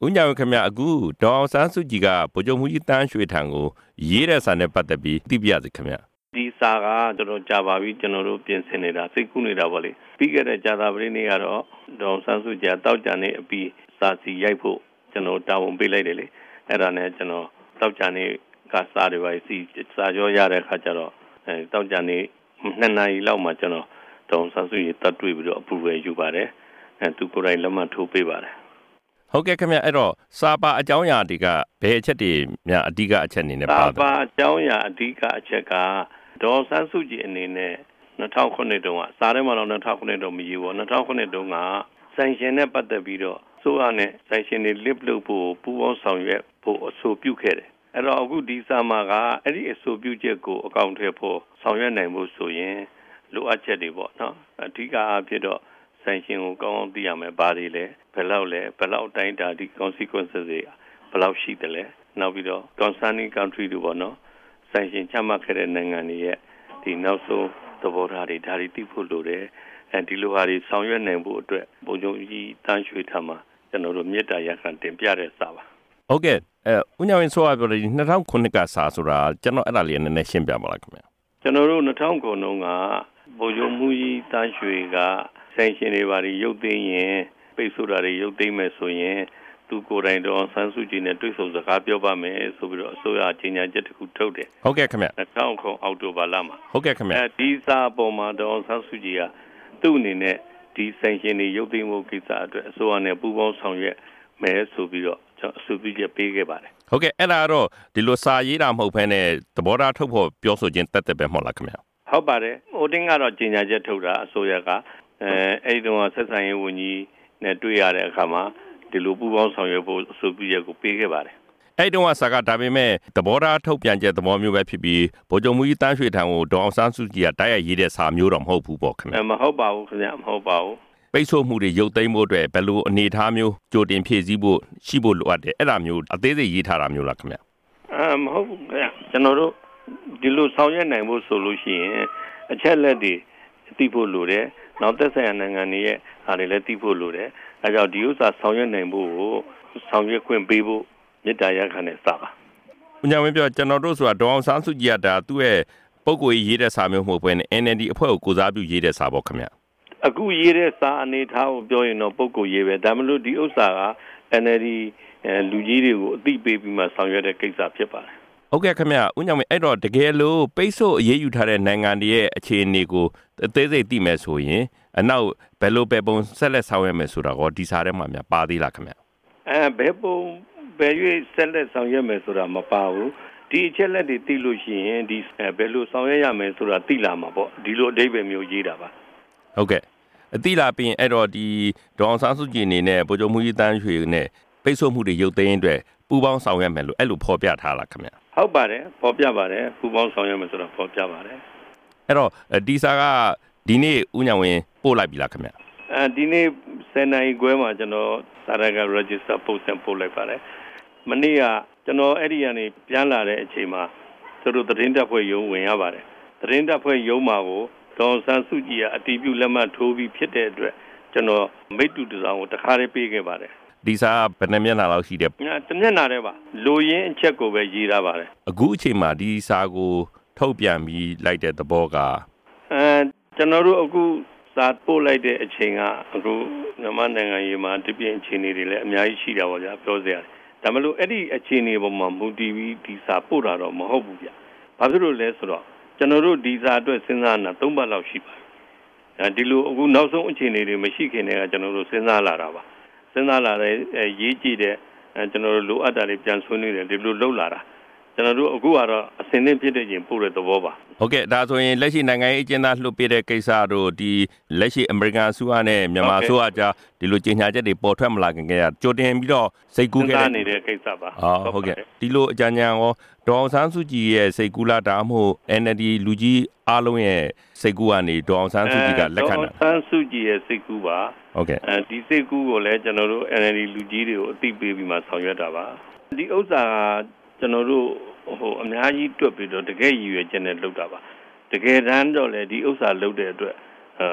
ဦးညာဝင်းခင်ဗျအခုဒေါ်အောင်ဆန်းစုကြည်ကဗိုလ်ချုပ်မှူးကြီးတန်းရွှေထံကိုရေးတဲ့စာနဲ့ပတ်သက်ပြီးသိပြရစီခင်ဗျဒီစာကတော်တော်ကြာပါပြီကျွန်တော်တို့ပြင်ဆင်နေတာစိတ်ကူးနေတာပေါ့လေပြီးခဲ့တဲ့ကြာသပတေးနေ့ကတော့ဒေါ်အောင်ဆန်းစုကြည်တောက်ကြနေအပြီးစာစီရိုက်ဖို့ကျွန်တော်တာဝန်ပေးလိုက်တယ်လေအဲ့ဒါနဲ့ကျွန်တော်တောက်ကြနေကစာတွေပါစီစာကြောရတဲ့အခါကျတော့တောက်ကြနေ2 နာရီလောက်မှကျွန်တော်ဒေါ်အောင်ဆန်းစုကြည်တတ်တွေ့ပြီးတော့အပူပဲယူပါတယ်သူကိုယ်တိုင်လက်မှတ်ထိုးပေးပါတယ်ဟုတ်ကဲ့ခင်ဗျအဲ့တော့စာပါအကြောင်းအရာတွေကဘယ်အချက်တွေများအဓိကအချက်အနေနဲ့ပါစာပါအကြောင်းအရာအဓိကအချက်ကဒေါ်ဆန်းစုကြည်အနေနဲ့2009တုန်းကစာထဲမှာတော့2009တုန်းမရေးဘူး2009တုန်းကဆိုင်ရှင်နဲ့ပတ်သက်ပြီးတော့ဆိုရနဲ့ဆိုင်ရှင်တွေလစ်လုပ်ဖို့ပူးပေါင်းဆောင်ရွက်ဖို့အဆိုပြုခဲ့တယ်အဲ့တော့အခုဒီစာမှာကအဲ့ဒီအဆိုပြုချက်ကိုအကောင့်ထဲဖို့ဆောင်ရွက်နိုင်ဖို့ဆိုရင်လိုအပ်ချက်တွေပေါ့နော်အဓိကအဖြစ်တော့ဆိုင်ရှင်ကိုကောင်းကောင်းသိရမယ်ဘာတွေလဲဘယ်လောက်တိုင်းတာဒီ consequences တွေဘယ်လောက်ရှိတယ်လဲနောက်ပြီးတော့ concerning country တွေပေါ့နော်ဆိုင်ရှင်ချမှတ်ခဲ့တဲ့နိုင်ငံတွေရဲ့ဒီနောက်ဆုံးသဘောထားတွေဒါတွေသိဖို့လိုတယ်ဒီလိုဟာတွေဆောင်ရွက်နိုင်ဖို့အတွက်ဗိုလ်ချုပ်ကြီးတန်းရွှေထံမှာကျွန်တော်တို့မြေတားရခံတင်ပြတဲ့စာပါဟုတ်ကဲ့ဦးညာဝင်းဆိုပြောတယ်2009ကစာဆိုတာကျွန်တော်အဲ့ဒါလေးနည်းနည်းရှင်းပြပါလားခင်ဗျကျွန်တော်တို့2009တုန်းကဗိုလ်ချုပ်မှုကြီးတန်းရွှေကဆိုင်ရှင်တွေဘာတွေရုပ်သိမ်းရင်ပိတ်ဆို့တာတွေရုပ်သိမ်းမယ်ဆိုရင်သူကိုယ်တိုင်တော့ဆန်းစုကြည်နဲ့တွေ့ဆုံစကားပြောပါမယ်ဆိုပြီးတော့အစိုးရကြီးညာချက်တစ်ခုထုတ်တယ်ဟုတ်ကဲ့ခင်ဗျ 2009အောက်တိုဘာလမှာဟုတ်ကဲ့ခင်ဗျဒီစာပေါ်မှာတော့ဆန်းစုကြည်ကသူ့အနေနဲ့ဒီဆိုင်ရှင်တွေရုပ်သိမ်းမှုကိစ္စအတွက်အစိုးရနဲ့ပူးပေါင်းဆောင်ရွက်မယ်ဆိုပြီးတော့အဆိုပြုချက်ပေးခဲ့ပါတယ်ဟုတ်ကဲ့အဲ့ဒါတော့ဒီလိုစာရေးတာမဟုတ်ဘဲနဲ့သဘောထားထုတ်ဖို့ပြောဆိုခြင်းတက်ပဲမဟုတ်လားခင်ဗျဟုတ်ပါတယ်ဟိုတင်းကတော့ကြီးညာချက်ထုတ်တာအစိုးရကအဲ့ဒီတော့ဆက်ဆံရေးဝန်ကြီးနဲ့တွေ့ရတဲ့အခါမှာဒီလိုပူးပေါင်းဆောင်ရွက်ဖို့အဆိုပြုချက်ကိုပေးခဲ့ပါတယ်အဲ့ဒီတော့စာကဒါပေမဲ့သဘောထားထုတ်ပြန်ချက်သဘောမျိုးပဲဖြစ်ပြီးဗိုလ်ချုပ်မှူးကြီးတန်းရွှေထံကိုဒေါ်အောင်ဆန်းစုကြည်ကတိုက်ရိုက်ရေးတဲ့စာမျိုးတော့မဟုတ်ဘူးပေါ့ခင်ဗျမဟုတ်ပါဘူးခင်ဗျမဟုတ်ပါဘူးပိတ်ဆို့မှုတွေရုပ်သိမ်းဖို့အတွက်ဘယ်လိုအနေအထားမျိုးကြိုတင်ဖြည့်ဆည်းဖို့ရှိဖို့လိုအပ်တယ်အဲ့ဒါမျိုးအသေးစိတ်ရေးထားတာမျိုးလားခင်ဗျမဟုတ်ဘူးခင်ဗျကျွန်တော်တို့ဒီလိုဆောင်ရွက်နိုင်ဖို့ဆိုလို့ရှိရင်အချက်လက်တွေသိဖို့လိုတယ်နောက်သက်ဆိုင်ရာနိုင်ငံတွေရဲ့အားတွေလည်းသိဖို့လိုတယ်အဲကြောင့်ဒီဥစ္စာဆောင်ရွက်နိုင်ဖို့ကိုဆောင်ရွက်ခွင့်ပေးဖို့မြေတားရခံတဲ့စာပါဦးညာဝင်းပြောကျွန်တော်တို့ဆိုတာဒေါ်အောင်ဆန်းစုကြည်ကဒါသူ့ရဲ့ပုံကိုရေးတဲ့စာမျိုးမဟုတ်ဘဲနဲ့ NLD အဖွဲ့ကိုကိုစားပြုရေးတဲ့စာပေါ့ခင်ဗျအခုရေးတဲ့စာအနေထားကိုပြောရင်တော့ပုံကိုရေးပဲဒါမှမဟုတ်ဒီဥစ္စာက NLD လူကြီးတွေကိုအသိပေးပြီးမှဆောင်ရွက်တဲ့ကိစ္စဖြစ်ပါတယ်ဟုတ်ကဲ့ခင်ဗျဦးညာဝင်းအဲ့တော့တကယ်လို့ပိတ်ဆို့အရေးယူထားတဲ့နိုင်ငံတွေရဲ့အခြေအနေကိုအသေးစိတ်သိမယ်ဆိုရင်အနောက်ဘယ်လိုပဲပုံဆက်လက်ဆောင်ရွက်မယ်ဆိုတာကိုဒီစာထဲမှာများပါသေးလားခင်ဗျဘယ်ပုံဘယ်ရွေးဆက်လက်ဆောင်ရွက်မယ်ဆိုတာမပါဘူးဒီအချက်လက်တွေသိလို့ရှိရင်ဒီဘယ်လိုဆောင်ရွက်ရမယ်ဆိုတာသိလာမှာပေါ့ဒီလိုအဓိပ္ပာယ်မျိုးရေးတာပါဟုတ်ကဲ့အသိလာပြီးအဲ့တော့ဒီဒေါ်အောင်ဆန်းစုကြည်အနေနဲ့ဗိုလ်ချုပ်မှူးကြီးတန်းရွှေနဲ့ပိတ်ဆို့မှုတွေရုပ်သိမ်းအတွက်ပူးပေါင်းဆောင်ရွက်မယ်လို့အဲ့လိုဖော်ပြထားလားခင်ဗျဟုတ်ပါတယ်ဖော်ပြပါတယ်ပူးပေါင်းဆောင်ရွက်မယ်ဆိုတော့ဖော်ပြပါတယ်အဲ့တော့ဒီစာကဒီနေ့ဦးညာဝင်းပို့လိုက်ပြီလားခင်ဗျဒီနေ့10 နာရီခွဲမှာကျွန်တော်စာရက register post ပို့လိုက်ပါတယ်မနေ့ကကျွန်တော်အဲ့ဒီကနေပြန်လာတဲ့အချိန်မှာသူတို့သတင်းတပ်ဖွဲ့ရုံးဝင်ရပါတယ်သတင်းတပ်ဖွဲ့ရုံးမှာကိုဒေါ်ဆန်းစုကြည်ကအတီးပြုလက်မှတ်ထိုးပြီးဖြစ်တဲ့အတွက်ကျွန်တော်မိတ္တူတစောင်းကိုတခါလေးပေးခဲ့ပါတယ်ဒီစာဘယ်နှမျက်နှာလောက်ရှိတယ်တမျက်နှာတည်းပါလိုရင်းအချက်ကိုပဲရေးထားပါတယ်အခုအချိန်မှာဒီစာကိုထုတ်ပြန်ပြီးလိုက်တဲ့သဘောကကျွန်တော်တို့အခုစာပို့လိုက်တဲ့အချိန်ကအခုမြန်မာနိုင်ငံရေးမှာတပြင်းအခြေအနေတွေလည်းအများကြီးရှိတာပေါ့ဗျာပြောစရာဒါမလို့အဲ့ဒီအခြေအနေပေါ်မှာမူတည်ပြီးဒီစာပို့တာတော့မဟုတ်ဘူးဗျဘာဖြစ်လို့လဲဆိုတော့ကျွန်တော်တို့ဒီစာအတွက်စဉ်းစားနေတာ3ပတ်လောက်ရှိပါတယ်ဒီလိုအခုနောက်ဆုံးအခြေအနေတွေမရှိခင်တည်းကကျွန်တော်တို့စဉ်းစားလာတာပါစဉ်းစားလာတဲ့ရေးကြည့်တဲ့ကျွန်တော်တို့လိုအပ်တာတွေပြန်ဆွေးနွေးတယ်ဒီလိုလုပ်လာတာကျွန်တော်တို့အခုကတော့အစင်းသင်းဖြစ်တဲ့ချင်းပို့တဲ့သဘောပါဟုတ်ကဲ့ဒါဆိုရင်လက်ရှိနိုင်ငံရေးအကျဉ်းသားလွှတ်ပေးတဲ့ကိစ္စတို့ဒီလက်ရှိအမေရိကန်အစိုးရနဲ့မြန်မာအစိုးရကြားဒီလိုကြေညာချက်တွေပေါ်ထွက်မလာခင်ကကြိုတင်ပြီးတော့စိတ်ကူးခဲ့နေတဲ့ကိစ္စပါဟုတ်ကဲ့ဒီလိုအကြံဉာဏ်ရောဒေါ်အောင်ဆန်းစုကြည်ရဲ့စိတ်ကူးလားဒါမှမဟုတ် NLD လူကြီးအားလုံးရဲ့စိတ်ကူးကနေဒေါ်အောင်ဆန်းစုကြည်ကလက်ခံတာဒေါ်အောင်ဆန်းစုကြည်ရဲ့စိတ်ကူးပါဟုတ်ကဲ့ဒီစိတ်ကူးကိုလည်းကျွန်တော်တို့ NLD လူကြီးတွေကိုအသိပေးပြီးမှဆောင်ရွက်တာပါဒီဥစ္စာကျွန်တော်တို့အများကြီးတွက်ပြီးတော့တကယ်ရည်ရွယ်ချက်နဲ့လုပ်တာပါတကယ်တမ်းတော့လေဒီဥစ္စာလုပ်တဲ့အတွက်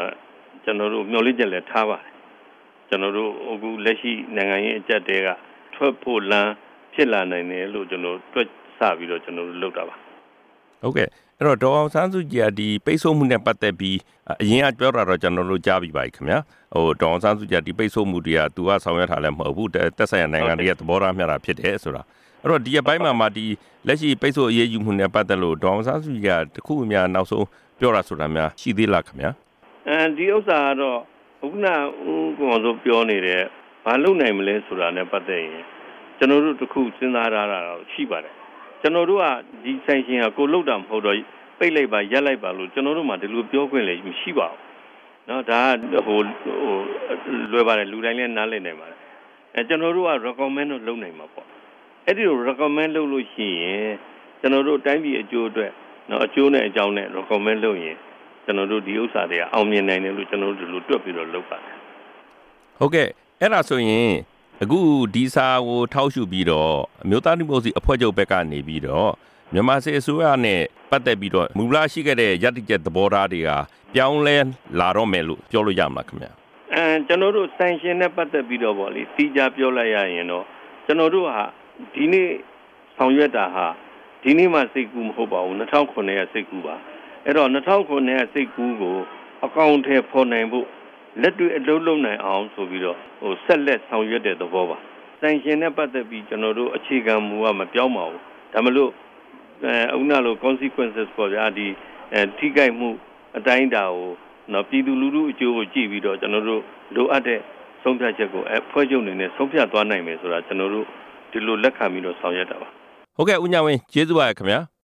ကျွန်တော်တို့မျှော်လင့်ချက်လည်းထားပါတယ်ကျွန်တော်တို့အခုလက်ရှိနိုင်ငံရေးအကြက်တဲကထွက်ဖို့လမ်းဖြစ်လာနိုင်တယ်လို့ကျွန်တော်တွက်ဆပြီးတော့ကျွန်တော်လုပ်တာပါဟုတ်ကဲ့အဲ့တော့ဒေါ်အောင်ဆန်းစုကြည်ကဒီပိတ်ဆို့မှုနဲ့ပတ်သက်ပြီးအရင်ကပြောတာတော့ကျွန်တော်တို့ကြားပြီးပါခင်ဗျာဒေါ်အောင်ဆန်းစုကြည်ဒီပိတ်ဆို့မှုတွေကသူကဆောင်ရွက်ထားလဲမဟုတ်ဘူးတက်ဆိုင်ရာနိုင်ငံတွေကသဘောထားမျှတာဖြစ်တယ်ဆိုတာအဲ့တော့ဒီအပိုင်းမှာဒီလက်ရှိပိတ်ဆို့အရေးယူမှုနဲ့ပတ်သက်လို့ဒေါ်အောင်ဆန်းစုကြည်ကတခုအများနောက်ဆုံးပြောတာဆိုတာများရှိသေးလားခင်ဗျာဒီဥစ္စာကတော့ခုနကောင်ဆိုပြောနေတဲ့ဘာလုပ်နိုင်မလဲဆိုတာနဲ့ပတ်သက်ရင်ကျွန်တော်တို့တခုစဉ်းစားထားတာတော့ရှိပါတယ်ကျွန်တော်တို့ကဒီဆိုင်ရှင်ကကိုလုတ်တာမဟုတ်တော့ပိတ်လိုက်ပါရက်လိုက်ပါလို့ကျွန်တော်တို့မှဒီလိုပြောခွင့်လည်းမရှိပါဘူးเนาะဒါကလွယ်ပါတယ်လူတိုင်းလည်းနားလည်နိုင်ပါတယ်ကျွန်တော်တို့က recommend လုပ်လုပ်နိုင်မှာပေါ့အဲ့ဒီလို recommend လုပ်လို့ရှိရင်ကျွန်တော်တို့တိုင်းပြည်အကျိုးအတွက်เนาะအကျိုးနဲ့အကြောင်းနဲ့ recommend လုပ်ရင်ကျွန်တော်တို့ဒီဥစ္စာတွေကအောင်မြင်နိုင်တယ်လို့ကျွန်တော်တို့ဒီလိုတွက်ပြီးတော့လုပ်ပါတယ်ဟုတ်ကဲ့အဲ့ဒါဆိုရင်အခုဒီစာကိုထောက်ရှုပြီးတော့အမျိုးသားဒီမိုကရေစီအဖွဲ့ချုပ်ဘက်ကနေပြီးတော့မြန်မာစစ်အစိုးရနဲ့ပတ်သက်ပြီးတော့မူလရှိခဲ့တဲ့ရည်တည်ချက်သဘောထားတွေကပြောင်းလဲလာတော့မယ်လို့ပြောလို့ရမှာခင်ဗျာကျွန်တော်တို့ sanction နဲ့ပတ်သက်ပြီးတော့ဗောလေတီးကြပြောလိုက်ရရင်တော့ကျွန်တော်တို့ဟာဒီနေ့ဆောင်ရွက်တာဟာဒီနေ့မှစိတ်ကူးမဟုတ်ပါဘူး2009ရဲ့စိတ်ကူးပါအဲ့တော့2009ရဲ့စိတ်ကူးကိုအကောင့်ထဲပေါ်နိုင်ဖို့လက်တွေ့အလုပ်လုပ်နိုင်အောင်ဆိုပြီးတော့ဆက်လက်ဆောင်ရွက်တဲ့သဘောပါsanction နဲ့ပတ်သက်ပြီးကျွန်တော်တို့အခြေခံမူကမပြောင်းပါဘူးဒါမလို့အခုနလို consequences ပေါ်ကြဒီထိခိုက်မှုအတိုင်းအတာကိုနော်ပြည်သူလူထုအကျိုးကိုကြည့်ပြီးတော့ကျွန်တော်တို့လိုအပ်တဲ့ဆုံးဖြတ်ချက်ကိုဖွဲ့ချုပ်နေနဲ့ဆုံးဖြတ်သွားနိုင်မယ်ဆိုတာကျွန်တော်တို့ဒီလိုလက်ခံပြီးတော့ဆောင်ရွက်တာပါဟုတ်ကဲ့ဦးညဝင်းကျေးဇူးပါခင်ဗျာ